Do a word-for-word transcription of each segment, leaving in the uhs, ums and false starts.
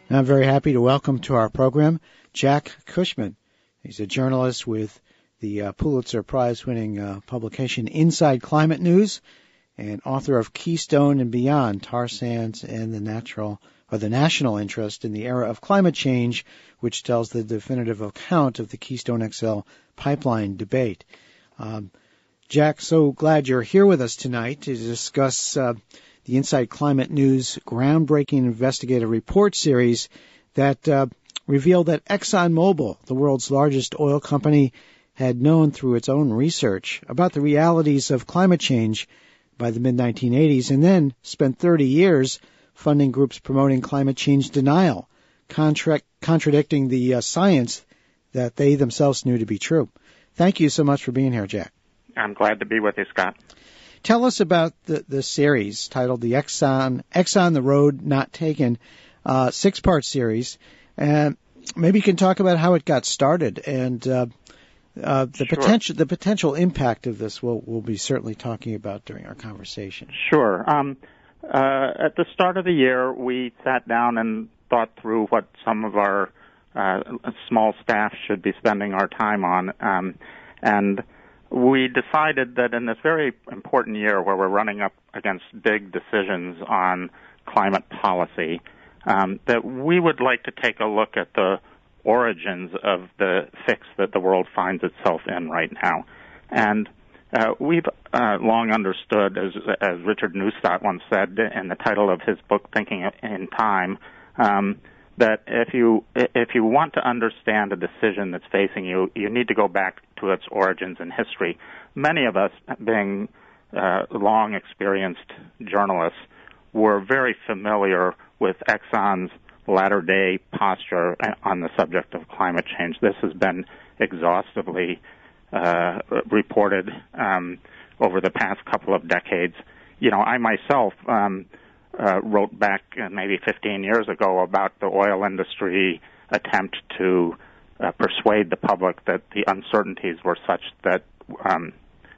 And I'm very happy to welcome to our program Jack Cushman. He's a journalist with the uh, Pulitzer Prize-winning uh, publication Inside Climate News and author of Keystone and Beyond, Tar Sands and the Natural or the National Interest in the Era of Climate Change, which tells the definitive account of the Keystone X L pipeline debate. Um, Jack, so glad you're here with us tonight to discuss uh, the Inside Climate News groundbreaking investigative report series that uh, revealed that ExxonMobil, the world's largest oil company, had known through its own research about the realities of climate change by the mid nineteen eighties and then spent thirty years funding groups promoting climate change denial, contra- contradicting the uh, science that they themselves knew to be true. Thank you so much for being here, Jack. I'm glad to be with you, Scott. Tell us about the, the series titled the Exxon Exxon the Road Not Taken, uh, six-part series. And maybe you can talk about how it got started and uh, uh, the sure. potential the potential impact of this. We'll we'll be certainly talking about during our conversation. Sure. Um, uh, at the start of the year, we sat down and thought through what some of our uh, small staff should be spending our time on, um, and we decided that in this very important year where we're running up against big decisions on climate policy, um, that we would like to take a look at the origins of the fix that the world finds itself in right now. And uh, we've uh, long understood, as, as Richard Neustadt once said in the title of his book, Thinking in Time, um, that if you if you want to understand a decision that's facing you, you need to go back to its origins in history. Many of us, being uh, long experienced journalists, were very familiar with Exxon's latter-day posture on the subject of climate change. This has been exhaustively uh, reported um, over the past couple of decades. You know, I myself um, uh, wrote back maybe fifteen years ago about the oil industry attempt to uh, persuade the public that the uncertainties were such that um,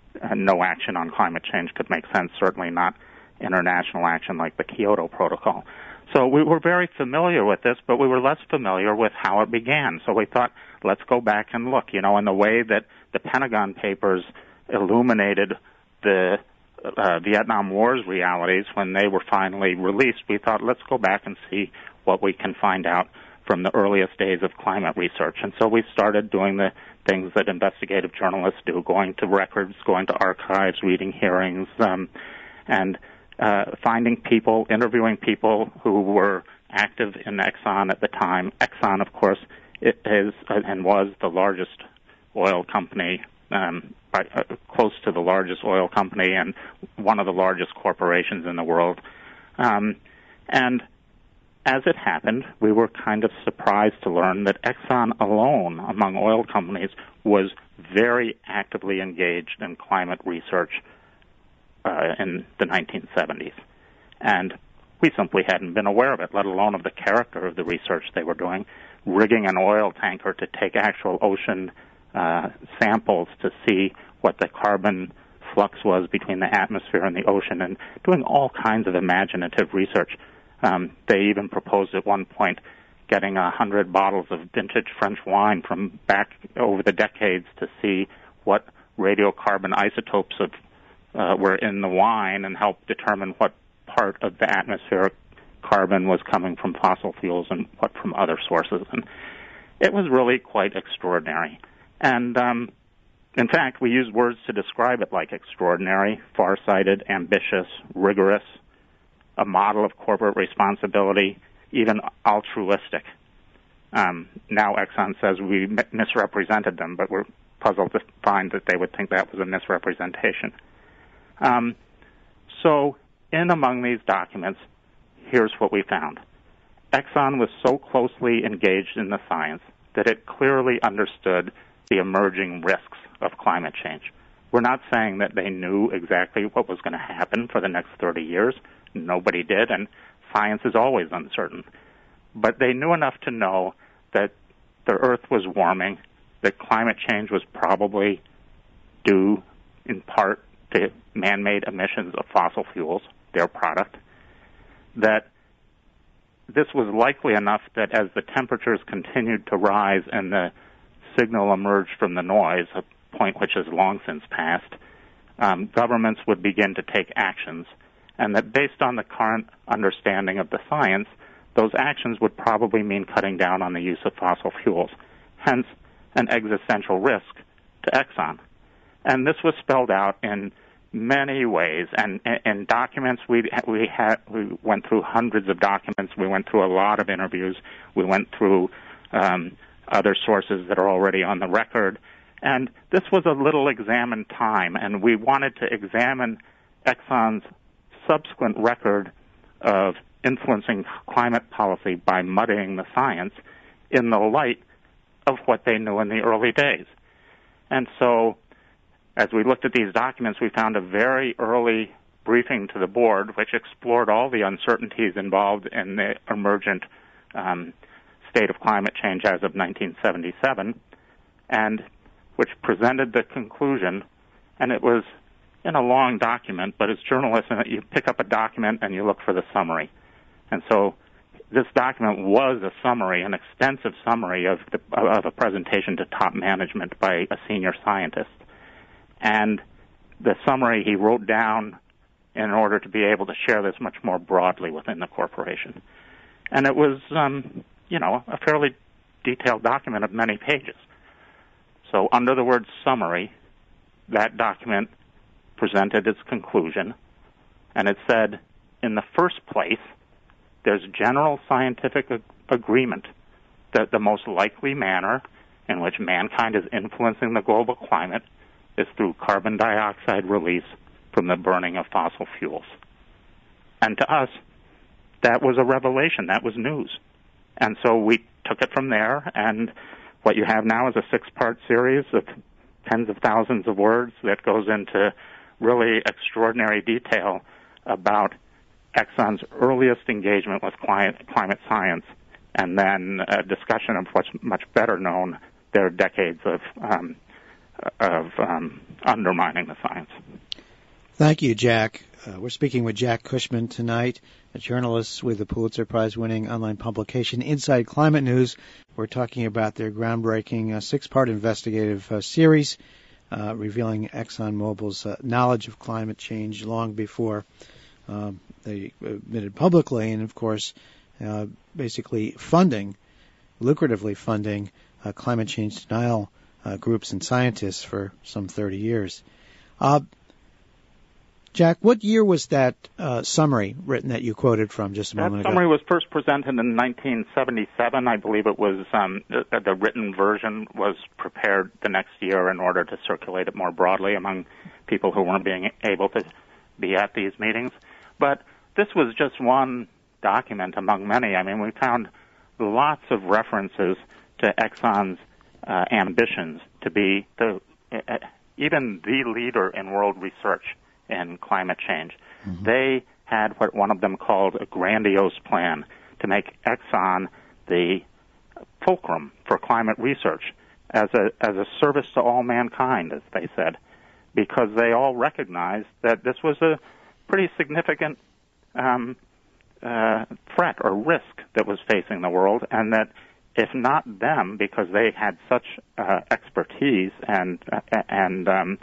no action on climate change could make sense, certainly not international action like the Kyoto Protocol. So we were very familiar with this, but we were less familiar with how it began. So we thought, let's go back and look, you know, in the way that the Pentagon Papers illuminated the uh, Vietnam War's realities when they were finally released. We thought, let's go back and see what we can find out from the earliest days of climate research. And so we started doing the things that investigative journalists do, going to records, going to archives, reading hearings, um, and uh, finding people, interviewing people who were active in Exxon at the time. Exxon, of course, it is and was the largest oil company, um, by, uh, close to the largest oil company and one of the largest corporations in the world. Um, and as it happened, we were kind of surprised to learn that Exxon alone, among oil companies, was very actively engaged in climate research uh, in the nineteen seventies. And we simply hadn't been aware of it, let alone of the character of the research they were doing, rigging an oil tanker to take actual ocean uh, samples to see what the carbon flux was between the atmosphere and the ocean, and doing all kinds of imaginative research. Um, they even proposed at one point getting a hundred bottles of vintage French wine from back over the decades to see what radiocarbon isotopes of, uh, were in the wine and help determine what part of the atmospheric carbon was coming from fossil fuels and what from other sources. And it was really quite extraordinary. And um, in fact, we use words to describe it like extraordinary, far-sighted, ambitious, rigorous, a model of corporate responsibility, even altruistic. Um, now Exxon says we m- misrepresented them, but we're puzzled to find that they would think that was a misrepresentation. Um, so in among these documents, here's what we found. Exxon was so closely engaged in the science that it clearly understood the emerging risks of climate change. We're not saying that they knew exactly what was going to happen for the next thirty years. Nobody did, and science is always uncertain. But they knew enough to know that the Earth was warming, that climate change was probably due in part to man-made emissions of fossil fuels, their product, that this was likely enough that as the temperatures continued to rise and the signal emerged from the noise, a point which has long since passed, um, governments would begin to take actions, and that based on the current understanding of the science, those actions would probably mean cutting down on the use of fossil fuels, hence an existential risk to Exxon. And this was spelled out in many ways, and in documents we we had we went through hundreds of documents. We went through a lot of interviews. We went through um, other sources that are already on the record, and this was a little examined time. And we wanted to examine Exxon's subsequent record of influencing climate policy by muddying the science in the light of what they knew in the early days. And so, as we looked at these documents, we found a very early briefing to the board which explored all the uncertainties involved in the emergent um, state of climate change as of nineteen seventy-seven, and which presented the conclusion, and it was in a long document, but as journalists, you pick up a document and you look for the summary. And so this document was a summary, an extensive summary of, the, of a presentation to top management by a senior scientist. And the summary he wrote down in order to be able to share this much more broadly within the corporation. And it was, um, you know, a fairly detailed document of many pages. So under the word summary, that document presented its conclusion, and it said, in the first place, there's general scientific ag- agreement that the most likely manner in which mankind is influencing the global climate is through carbon dioxide release from the burning of fossil fuels. And to us, that was a revelation. That was news. And so we took it from there, and what you have now is a six-part series of tens of thousands of words that goes into really extraordinary detail about Exxon's earliest engagement with climate, climate science, and then a discussion of what's much better known, their decades of um, of um, undermining the science. Thank you, Jack. Uh, we're speaking with Jack Cushman tonight, a journalist with the Pulitzer Prize-winning online publication Inside Climate News. We're talking about their groundbreaking uh, six-part investigative uh, series uh, revealing ExxonMobil's uh, knowledge of climate change long before um, they admitted publicly, and, of course, uh, basically funding, lucratively funding uh, climate change denial Uh, groups and scientists for some thirty years. Uh, Jack, what year was that uh, summary written that you quoted from just a that moment ago? That summary was first presented in nineteen seventy-seven. I believe it was um, the, the written version was prepared the next year in order to circulate it more broadly among people who weren't being able to be at these meetings. But this was just one document among many. I mean, we found lots of references to Exxon's Uh, ambitions to be the, uh, even the leader in world research in climate change. Mm-hmm. They had what one of them called a grandiose plan to make Exxon the fulcrum for climate research as a as a service to all mankind, as they said, because they all recognized that this was a pretty significant um, uh, threat or risk that was facing the world, and that if not them, because they had such uh, expertise and uh, and um,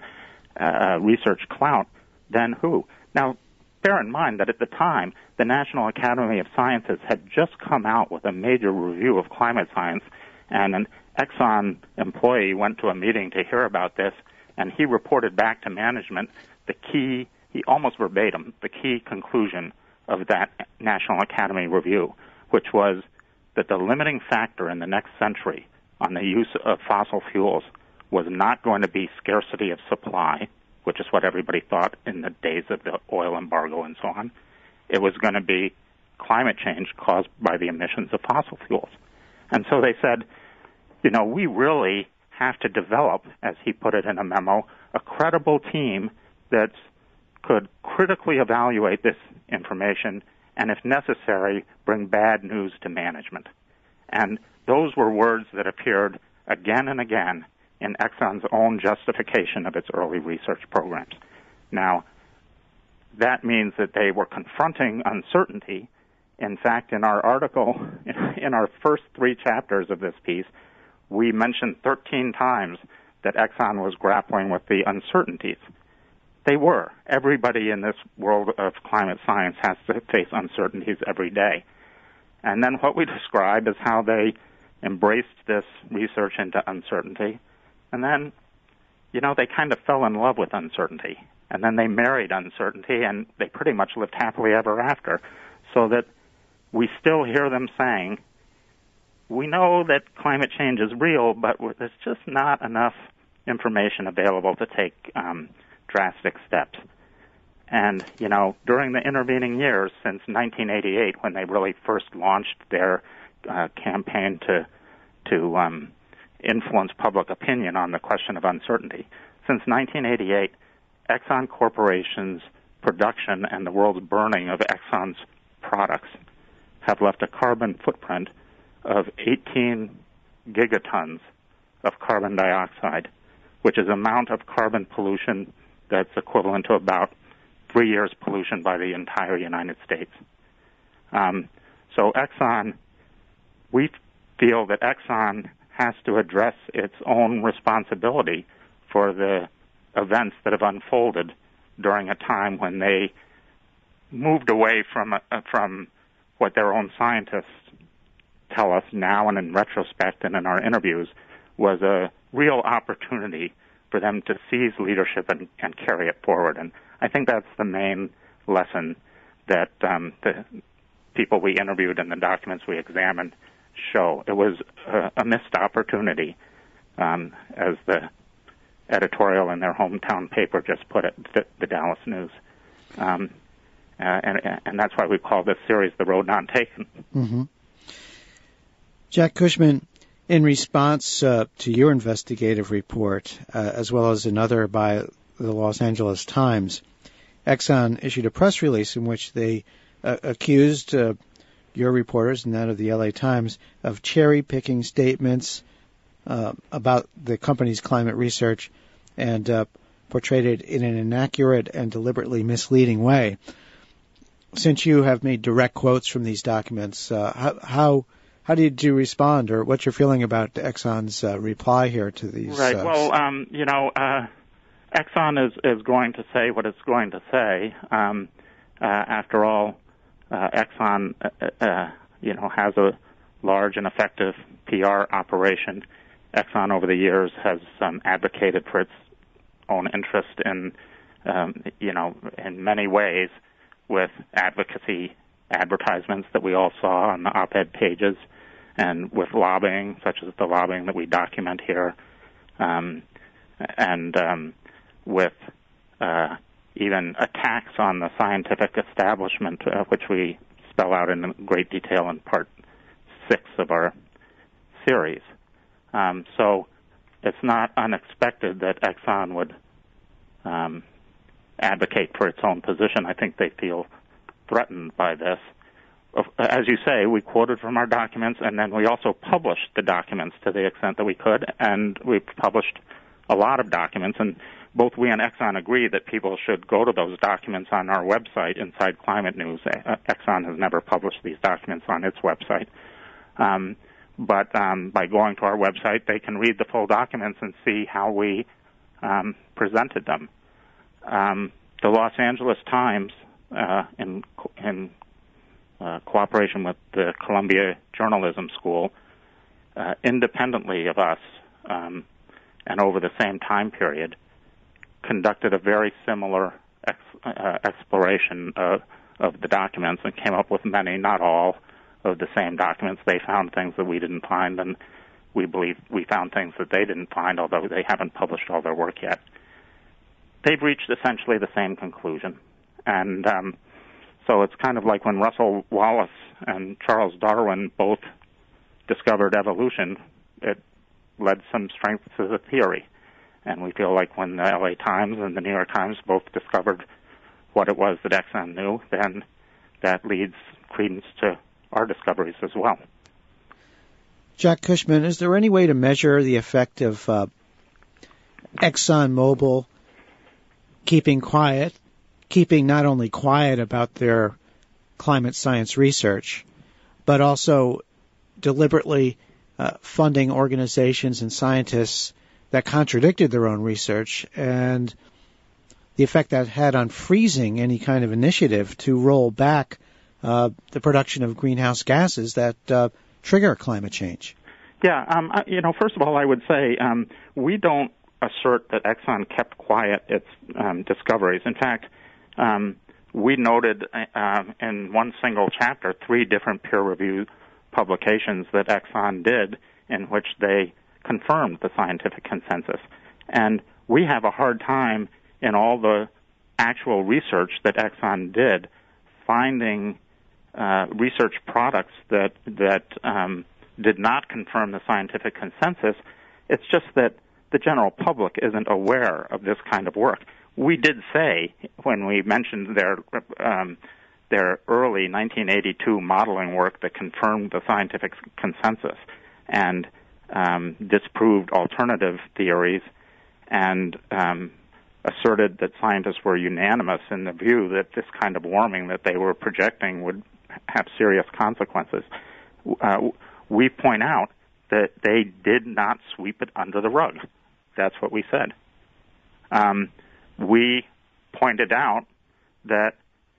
uh, research clout, then who? Now, bear in mind that at the time, the National Academy of Sciences had just come out with a major review of climate science, and an Exxon employee went to a meeting to hear about this, and he reported back to management the key, he almost verbatim, the key conclusion of that National Academy review, which was that the limiting factor in the next century on the use of fossil fuels was not going to be scarcity of supply, which is what everybody thought in the days of the oil embargo and so on. It was going to be climate change caused by the emissions of fossil fuels. And so they said, you know, we really have to develop, as he put it in a memo, a credible team that could critically evaluate this information and, if necessary, bring bad news to management. And those were words that appeared again and again in Exxon's own justification of its early research programs. Now, that means that they were confronting uncertainty In fact, in our article, in our first three chapters of this piece, we mentioned thirteen times that Exxon was grappling with the uncertainties. They were. Everybody in this world of climate science has to face uncertainties every day. And then what we describe is how they embraced this research into uncertainty. And then, you know, they kind of fell in love with uncertainty. And then they married uncertainty, and they pretty much lived happily ever after. So that we still hear them saying, we know that climate change is real, but there's just not enough information available to take um, drastic steps. And, you know, during the intervening years, since nineteen eighty-eight, when they really first launched their uh, campaign to to um, influence public opinion on the question of uncertainty, since nineteen eighty-eight, Exxon Corporation's production and the world's burning of Exxon's products have left a carbon footprint of eighteen gigatons of carbon dioxide, which is an amount of carbon pollution that's equivalent to about three years pollution by the entire United States. Um, so Exxon, we feel that Exxon has to address its own responsibility for the events that have unfolded during a time when they moved away from uh, from what their own scientists tell us now and in retrospect and in our interviews was a real opportunity for them to seize leadership and, and carry it forward. And I think that's the main lesson that um, the people we interviewed and the documents we examined show. It was a, a missed opportunity, um, as the editorial in their hometown paper just put it, the, the Dallas News. Um, uh, and, and that's why we call this series The Road Not Taken. Mm-hmm. Jack Cushman, in response uh, to your investigative report, uh, as well as another by the Los Angeles Times, Exxon issued a press release in which they uh, accused uh, your reporters and that of the L A Times of cherry-picking statements uh, about the company's climate research and uh, portrayed it in an inaccurate and deliberately misleading way. Since you have made direct quotes from these documents, uh, how, how how did you respond, or what's your feeling about Exxon's uh, reply here to these? Right. Uh, well, um, you know, uh, Exxon is, is going to say what it's going to say. Um, uh, after all, uh, Exxon, uh, uh, you know, has a large and effective P R operation. Exxon, over the years, has um, advocated for its own interest in, um, you know, in many ways, with advocacy advertisements that we all saw on the op-ed pages, and with lobbying, such as the lobbying that we document here, um, and um, with uh, even attacks on the scientific establishment, uh, which we spell out in great detail in part six of our series. Um, so it's not unexpected that Exxon would um, advocate for its own position. I think they feel threatened by this. As you say, we quoted from our documents, and then we also published the documents to the extent that we could, and we've published a lot of documents, and both we and Exxon agree that people should go to those documents on our website, Inside Climate News. Exxon has never published these documents on its website. Um, but um, by going to our website, they can read the full documents and see how we um, presented them. Um, the Los Angeles Times, uh, in, in uh, cooperation with the Columbia Journalism School, uh, independently of us, um, and over the same time period, conducted a very similar ex, uh, exploration of, of the documents and came up with many, not all, of the same documents. They found things that we didn't find, and we believe we found things that they didn't find, although they haven't published all their work yet. They've reached essentially the same conclusion. And um, so it's kind of like when Russell Wallace and Charles Darwin both discovered evolution, it led some strength to the theory. And we feel like when the L A Times and the New York Times both discovered what it was that Exxon knew, then that leads credence to our discoveries as well. Jack Cushman, is there any way to measure the effect of uh, ExxonMobil keeping quiet, keeping not only quiet about their climate science research, but also deliberately uh, funding organizations and scientists that contradicted their own research, and the effect that had on freezing any kind of initiative to roll back uh, the production of greenhouse gases that uh, trigger climate change. Yeah, um, you know, first of all, I would say um, we don't assert that Exxon kept quiet its um, discoveries. In fact, um, we noted uh, in one single chapter three different peer-reviewed publications that Exxon did in which they confirmed the scientific consensus. And we have a hard time in all the actual research that Exxon did finding uh, research products that that um, did not confirm the scientific consensus. It's just that the general public isn't aware of this kind of work. We did say when we mentioned their um, their early nineteen eighty-two modeling work that confirmed the scientific consensus and um, disproved alternative theories and um, asserted that scientists were unanimous in the view that this kind of warming that they were projecting would have serious consequences. Uh, we point out that they did not sweep it under the rug. That's what we said. Um, we pointed out that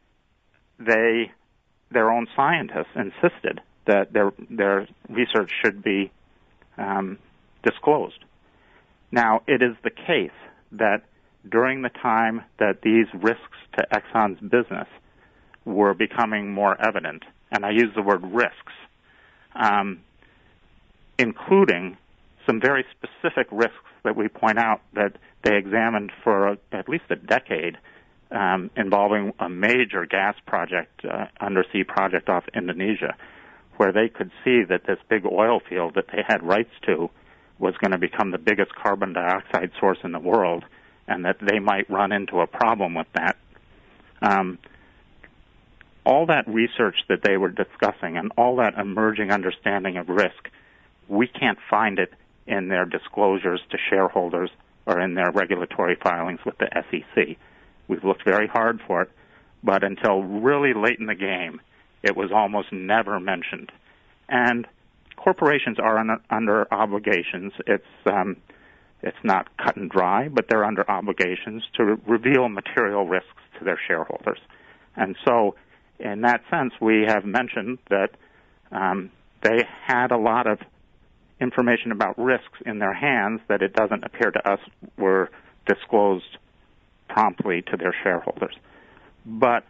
they, their own scientists insisted that their their research should be um, disclosed. Now, it is the case that during the time that these risks to Exxon's business were becoming more evident, and I use the word risks, um, including some very specific risks that we point out that they examined for a, at least a decade, um, involving a major gas project, uh, undersea project off Indonesia, where they could see that this big oil field that they had rights to was going to become the biggest carbon dioxide source in the world, and that they might run into a problem with that. Um, all that research that they were discussing and all that emerging understanding of risk, we can't find it in their disclosures to shareholders or in their regulatory filings with the S E C. We've looked very hard for it, but until really late in the game, it was almost never mentioned. And corporations are un- under obligations. It's um, it's not cut and dry, but they're under obligations to re- reveal material risks to their shareholders. And so, in that sense, we have mentioned that um, they had a lot of information about risks in their hands that it doesn't appear to us were disclosed promptly to their shareholders. But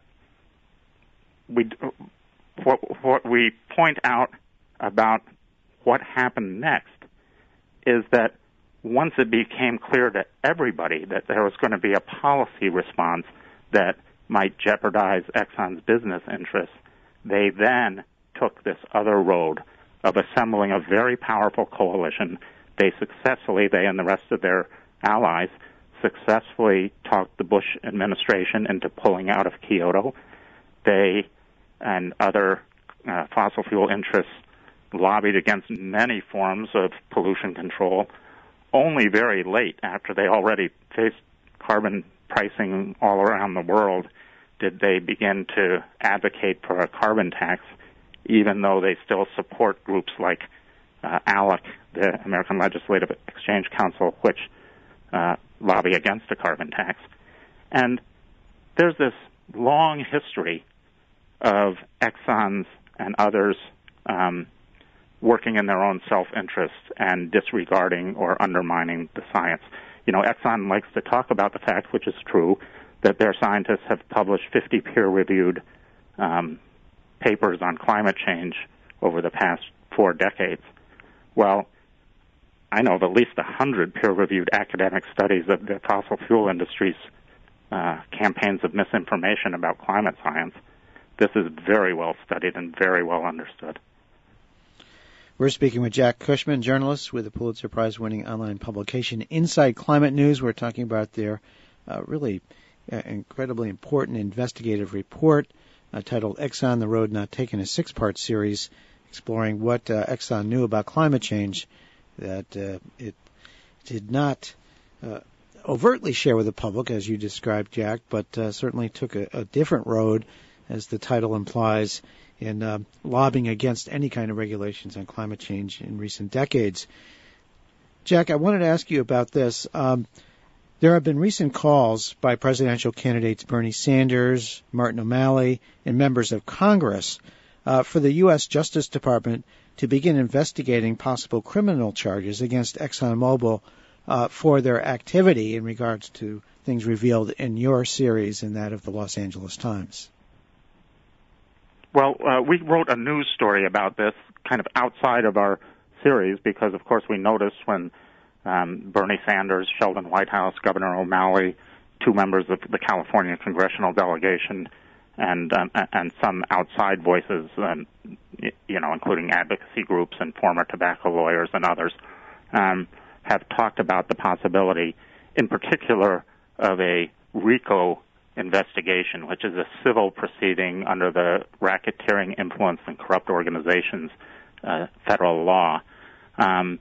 we, what, what we point out about what happened next is that once it became clear to everybody that there was going to be a policy response that might jeopardize Exxon's business interests, they then took this other road of assembling a very powerful coalition. They successfully, they and the rest of their allies, successfully talked the Bush administration into pulling out of Kyoto. They and other uh, fossil fuel interests lobbied against many forms of pollution control. Only very late, after they already faced carbon pricing all around the world, did they begin to advocate for a carbon tax, even though they still support groups like uh, ALEC, the American Legislative Exchange Council, which uh, lobby against a carbon tax. And there's this long history of Exxon's and others um, working in their own self-interest and disregarding or undermining the science. You know, Exxon likes to talk about the fact, which is true, that their scientists have published fifty peer-reviewed um, papers on climate change over the past four decades. Well, I know of at least one hundred peer-reviewed academic studies of the fossil fuel industry's uh, campaigns of misinformation about climate science. This is very well studied and very well understood. We're speaking with Jack Cushman, journalist with the Pulitzer Prize-winning online publication Inside Climate News. We're talking about their uh, really uh, incredibly important investigative report uh, titled Exxon, the Road Not Taken, a six-part series exploring what uh, Exxon knew about climate change that uh, it did not uh, overtly share with the public, as you described, Jack, but uh, certainly took a, a different road as the title implies, in uh, lobbying against any kind of regulations on climate change in recent decades. Jack, I wanted to ask you about this. Um, there have been recent calls by presidential candidates Bernie Sanders, Martin O'Malley, and members of Congress uh, for the U S Justice Department to begin investigating possible criminal charges against ExxonMobil uh, for their activity in regards to things revealed in your series and that of the Los Angeles Times. Well, uh, we wrote a news story about this kind of outside of our series because, of course, we noticed when um, Bernie Sanders, Sheldon Whitehouse, Governor O'Malley, two members of the California congressional delegation, and um, and some outside voices, um, you know, including advocacy groups and former tobacco lawyers and others, um, have talked about the possibility, in particular, of a RICO investigation, which is a civil proceeding under the Racketeering, Influence, and Corrupt Organizations uh, federal law. Um,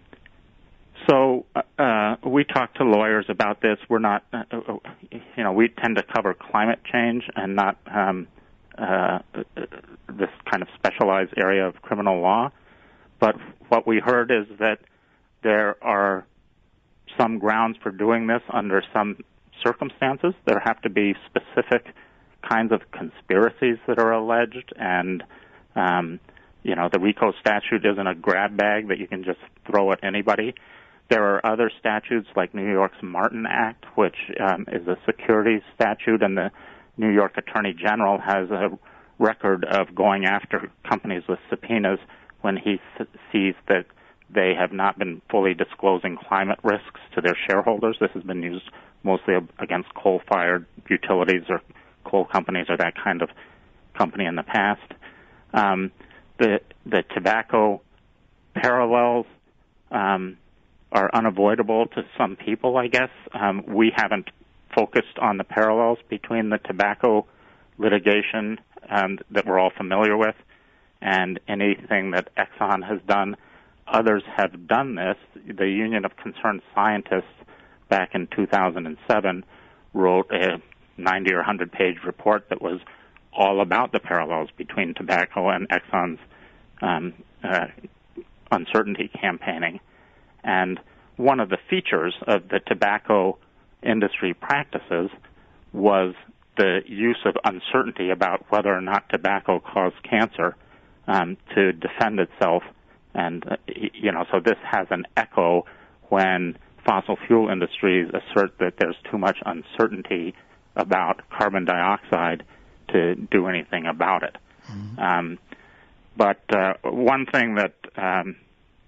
so uh, we talked to lawyers about this. We're not, uh, you know, we tend to cover climate change and not um, uh, this kind of specialized area of criminal law. But what we heard is that there are some grounds for doing this under some circumstances. There have to be specific kinds of conspiracies that are alleged, and um, you know, the RICO statute isn't a grab bag that you can just throw at anybody. There are other statutes like New York's Martin Act, which um, is a securities statute, and the New York Attorney General has a record of going after companies with subpoenas when he th- sees that they have not been fully disclosing climate risks to their shareholders. This has been used mostly against coal-fired utilities or coal companies or that kind of company in the past. Um, the the tobacco parallels um, are unavoidable to some people, I guess. Um, we haven't focused on the parallels between the tobacco litigation um, that we're all familiar with and anything that Exxon has done. Others have done this. The Union of Concerned Scientists back in two thousand seven wrote a ninety or one hundred page report that was all about the parallels between tobacco and Exxon's um, uh, uncertainty campaigning. And one of the features of the tobacco industry practices was the use of uncertainty about whether or not tobacco caused cancer um, to defend itself. And, uh, you know, so this has an echo when fossil fuel industries assert that there's too much uncertainty about carbon dioxide to do anything about it. Mm-hmm. Um, but uh, one thing that um,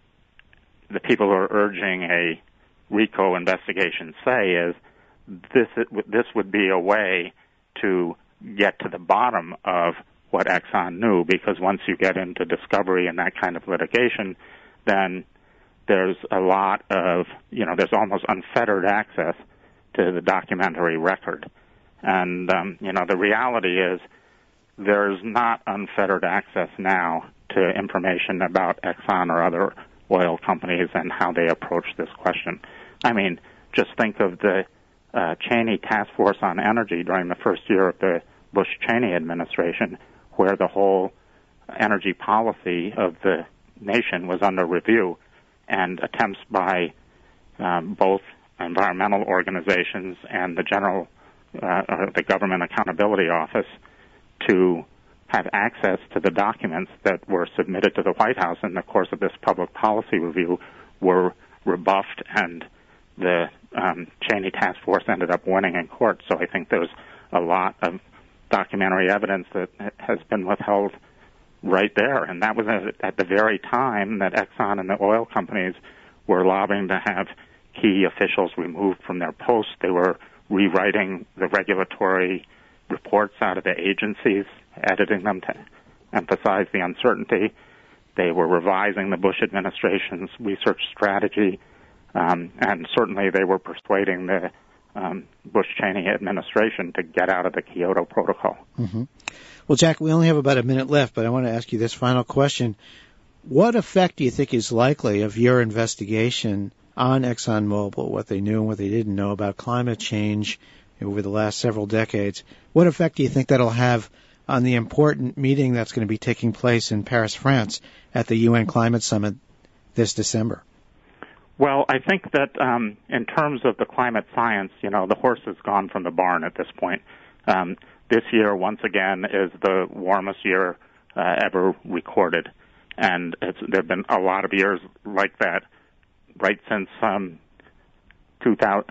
the people who are urging a RICO investigation say is this this would be a way to get to the bottom of what Exxon knew, because once you get into discovery and that kind of litigation, then there's a lot of, you know, there's almost unfettered access to the documentary record. And, um, you know, the reality is there's not unfettered access now to information about Exxon or other oil companies and how they approach this question. I mean, just think of the uh, Cheney Task Force on Energy during the first year of the Bush-Cheney administration, where the whole energy policy of the nation was under review, and attempts by um, both environmental organizations and the general, uh, or the Government Accountability Office to have access to the documents that were submitted to the White House in the course of this public policy review were rebuffed, and the um, Cheney Task Force ended up winning in court. So I think there's a lot of documentary evidence that has been withheld right there. And that was at the very time that Exxon and the oil companies were lobbying to have key officials removed from their posts. They were rewriting the regulatory reports out of the agencies, editing them to emphasize the uncertainty. They were revising the Bush administration's research strategy, um, and certainly they were persuading the um, Bush-Cheney administration to get out of the Kyoto Protocol. Mm-hmm. Well, Jack, we only have about a minute left, but I want to ask you this final question. What effect do you think is likely of your investigation on ExxonMobil, what they knew and what they didn't know about climate change over the last several decades? What effect do you think that'll have on the important meeting that's going to be taking place in Paris, France, at the U N Climate Summit this December? Well, I think that um, in terms of the climate science, you know, the horse has gone from the barn at this point. Um, this year, once again, is the warmest year uh, ever recorded, and it's, there have been a lot of years like that right since um, two thousand,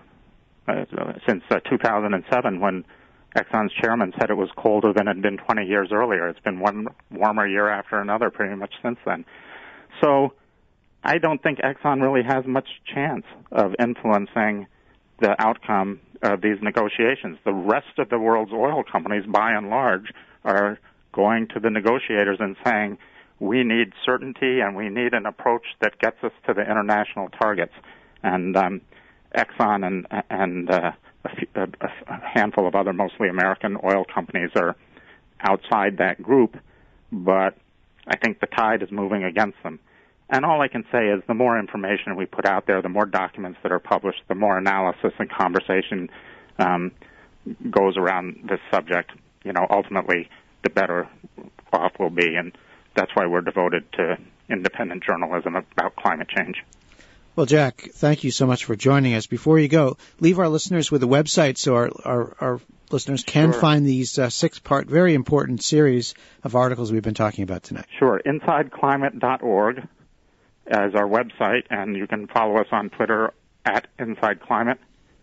uh, since uh, two thousand seven, when Exxon's chairman said it was colder than it had been twenty years earlier. It's been one warmer year after another pretty much since then. So I don't think Exxon really has much chance of influencing the outcome of these negotiations. The rest of the world's oil companies, by and large, are going to the negotiators and saying, we need certainty and we need an approach that gets us to the international targets. And um, Exxon and, and uh, a, few, a, a handful of other mostly American oil companies are outside that group, but I think the tide is moving against them. And all I can say is the more information we put out there, the more documents that are published, the more analysis and conversation um, goes around this subject, you know, ultimately the better off we'll be. And that's why we're devoted to independent journalism about climate change. Well, Jack, thank you so much for joining us. Before you go, leave our listeners with a website so our, our, our listeners can Sure. find these uh, six-part, very important series of articles we've been talking about tonight. Sure. inside climate dot org as our website, and you can follow us on Twitter at InsideClimate,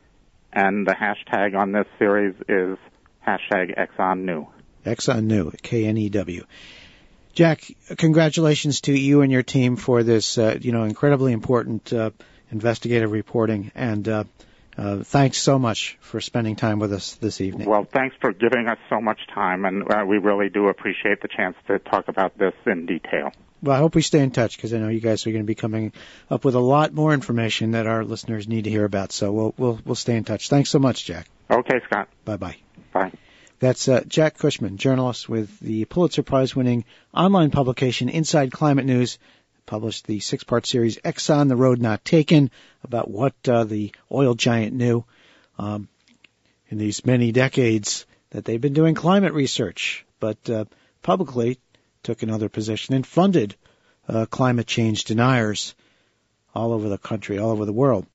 and the hashtag on this series is hashtag ExxonNew. ExxonNew, K N E W. Jack, congratulations to you and your team for this, uh, you know, incredibly important uh, investigative reporting, and uh, uh, thanks so much for spending time with us this evening. Well, thanks for giving us so much time, and uh, we really do appreciate the chance to talk about this in detail. Well, I hope we stay in touch, because I know you guys are going to be coming up with a lot more information that our listeners need to hear about. So we'll we'll we'll stay in touch. Thanks so much, Jack. Okay, Scott. Bye-bye. Bye. That's uh, Jack Cushman, journalist with the Pulitzer Prize-winning online publication Inside Climate News, published the six-part series Exxon, The Road Not Taken, about what uh, the oil giant knew um, in these many decades that they've been doing climate research, but uh, publicly took another position and funded uh, climate change deniers all over the country, all over the world.